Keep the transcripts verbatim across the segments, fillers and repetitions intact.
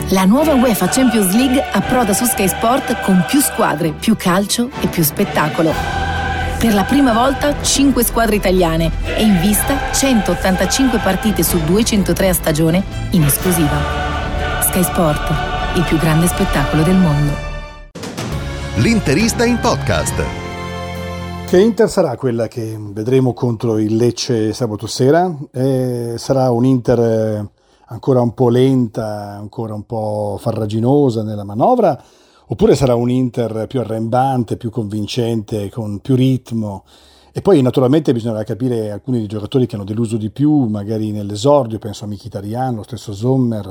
La nuova UEFA Champions League approda su Sky Sport con più squadre, più calcio e più spettacolo. Per la prima volta cinque squadre italiane e in vista centottantacinque partite su duecentotre a stagione in esclusiva. Sky Sport, il più grande spettacolo del mondo. L'Interista in podcast. Che Inter sarà quella che vedremo contro il Lecce sabato sera? Eh, sarà un Inter ancora un po' lenta, ancora un po' farraginosa nella manovra, oppure sarà un Inter più arrembante, più convincente, con più ritmo? E poi naturalmente bisognerà capire alcuni dei giocatori che hanno deluso di più, magari nell'esordio, penso a Mkhitaryan, lo stesso Sommer,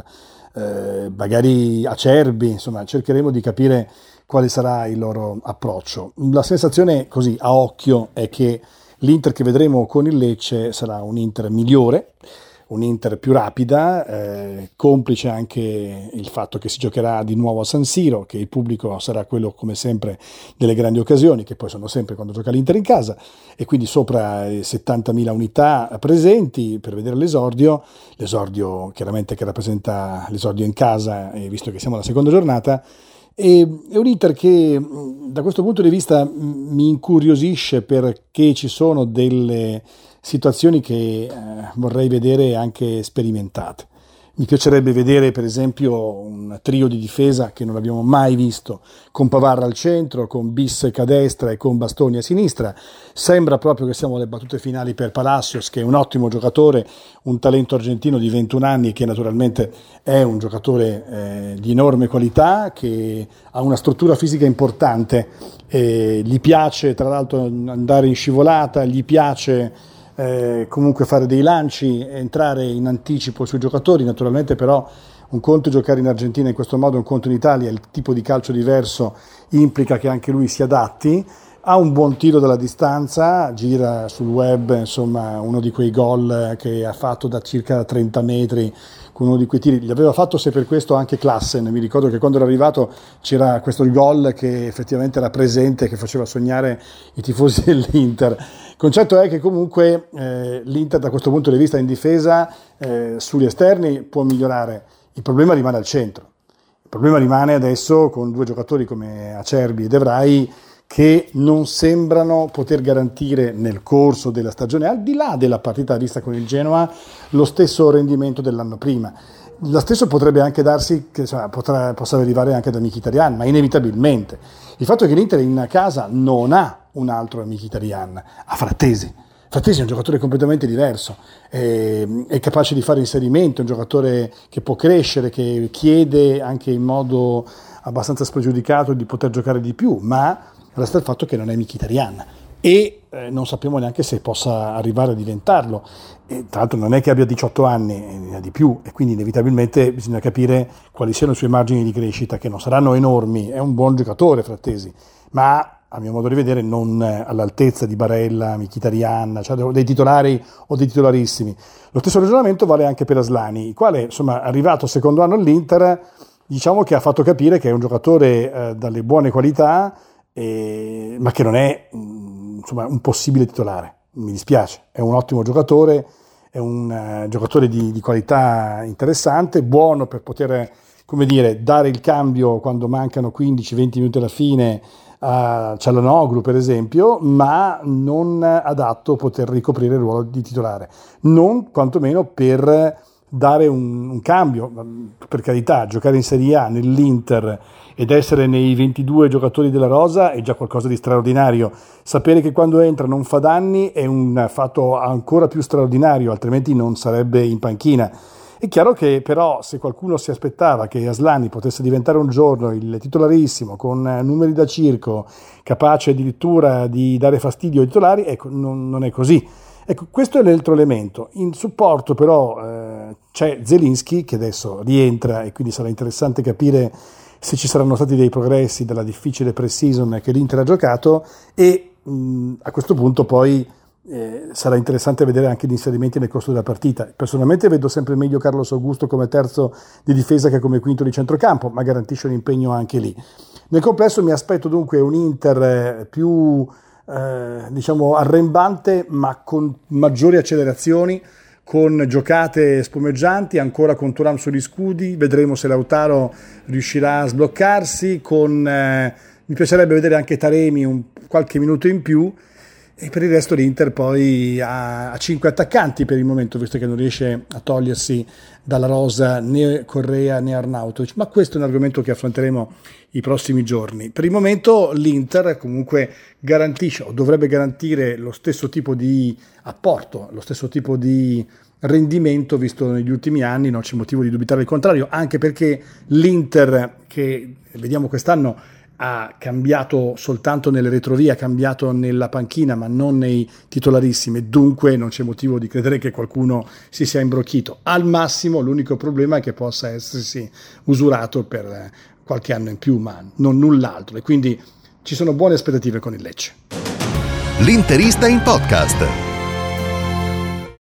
eh, magari Acerbi, insomma cercheremo di capire quale sarà il loro approccio. La sensazione così a occhio è che l'Inter che vedremo con il Lecce sarà un Inter migliore, un Inter più rapida, eh, complice anche il fatto che si giocherà di nuovo a San Siro, che il pubblico sarà quello come sempre delle grandi occasioni, che poi sono sempre quando gioca l'Inter in casa, e quindi sopra settantamila unità presenti per vedere l'esordio, l'esordio chiaramente che rappresenta l'esordio in casa, e visto che siamo alla seconda giornata. E è un Inter che da questo punto di vista mi incuriosisce perché ci sono delle situazioni che eh, vorrei vedere anche sperimentate. Mi piacerebbe vedere per esempio un trio di difesa che non abbiamo mai visto, con Pavard al centro, con Bissek a destra e con Bastoni a sinistra. Sembra proprio che siamo alle battute finali per Palacios, che è un ottimo giocatore, un talento argentino di ventuno anni che naturalmente è un giocatore eh, di enorme qualità, che ha una struttura fisica importante, eh, gli piace tra l'altro andare in scivolata, gli piace Eh, comunque fare dei lanci, entrare in anticipo sui giocatori. Naturalmente però un conto è giocare in Argentina in questo modo, un conto in Italia, il tipo di calcio diverso implica che anche lui si adatti. Ha un buon tiro dalla distanza, gira sul web, insomma uno di quei gol che ha fatto da circa trenta metri, con uno di quei tiri, gli aveva fatto se per questo anche Klassen. Mi ricordo che quando era arrivato c'era questo gol che effettivamente era presente, che faceva sognare i tifosi dell'Inter. Il concetto è che comunque eh, l'Inter da questo punto di vista in difesa eh, sugli esterni può migliorare, il problema rimane al centro. Il problema rimane adesso con due giocatori come Acerbi e De Vrij che non sembrano poter garantire nel corso della stagione, al di là della partita vista con il Genoa, lo stesso rendimento dell'anno prima. Lo stesso potrebbe anche darsi, che insomma, potrà, possa derivare anche da Mkhitaryan, ma inevitabilmente. Il fatto è che l'Inter in casa non ha un altro Mkhitaryan, ha Frattesi. Frattesi è un giocatore completamente diverso, è, è capace di fare inserimento, è un giocatore che può crescere, che chiede anche in modo abbastanza spregiudicato di poter giocare di più, ma resta il fatto che non è Mkhitaryan e eh, non sappiamo neanche se possa arrivare a diventarlo. E, tra l'altro non è che abbia diciotto anni, ne ha di più, e quindi inevitabilmente bisogna capire quali siano i suoi margini di crescita, che non saranno enormi. È un buon giocatore Frattesi, ma a mio modo di vedere non all'altezza di Barella, Mkhitaryan, cioè dei titolari o dei titolarissimi. Lo stesso ragionamento vale anche per Aslani, il quale insomma arrivato secondo anno all'Inter, diciamo che ha fatto capire che è un giocatore eh, dalle buone qualità, Eh, ma che non è insomma un possibile titolare. Mi dispiace, è un ottimo giocatore, è un uh, giocatore di, di qualità interessante, buono per poter, come dire, dare il cambio quando mancano quindici venti minuti alla fine a Çalhanoğlu per esempio, ma non adatto a poter ricoprire il ruolo di titolare, non quantomeno per dare un, un cambio. Per carità, giocare in Serie A nell'Inter ed essere nei ventidue giocatori della rosa è già qualcosa di straordinario. Sapere che quando entra non fa danni è un fatto ancora più straordinario, altrimenti non sarebbe in panchina. È chiaro che però se qualcuno si aspettava che Aslani potesse diventare un giorno il titolarissimo con numeri da circo, capace addirittura di dare fastidio ai titolari, ecco, non, non è così. Ecco, questo è l'altro elemento. In supporto però eh, c'è Zelinski che adesso rientra e quindi sarà interessante capire se ci saranno stati dei progressi dalla difficile pre-season che l'Inter ha giocato e mh, a questo punto poi eh, sarà interessante vedere anche gli inserimenti nel corso della partita. Personalmente vedo sempre meglio Carlos Augusto come terzo di difesa che come quinto di centrocampo, ma garantisce un impegno anche lì. Nel complesso mi aspetto dunque un Inter più Eh, diciamo arrembante, ma con maggiori accelerazioni, con giocate spumeggianti, ancora con Thuram sugli scudi, vedremo se Lautaro riuscirà a sbloccarsi, con, eh, mi piacerebbe vedere anche Taremi un, qualche minuto in più, e per il resto l'Inter poi ha, ha cinque attaccanti per il momento, visto che non riesce a togliersi dalla rosa né Correa né Arnautovic, ma questo è un argomento che affronteremo i prossimi giorni. Per il momento l'Inter comunque garantisce o dovrebbe garantire lo stesso tipo di apporto, lo stesso tipo di rendimento visto negli ultimi anni, non c'è motivo di dubitare il contrario, anche perché l'Inter, che vediamo quest'anno ha cambiato soltanto nelle retrovie, ha cambiato nella panchina ma non nei titolarissimi, e dunque non c'è motivo di credere che qualcuno si sia imbrocchito. Al massimo l'unico problema è che possa essersi usurato per qualche anno in più, ma non null'altro, e quindi ci sono buone aspettative con il Lecce. L'Interista in podcast.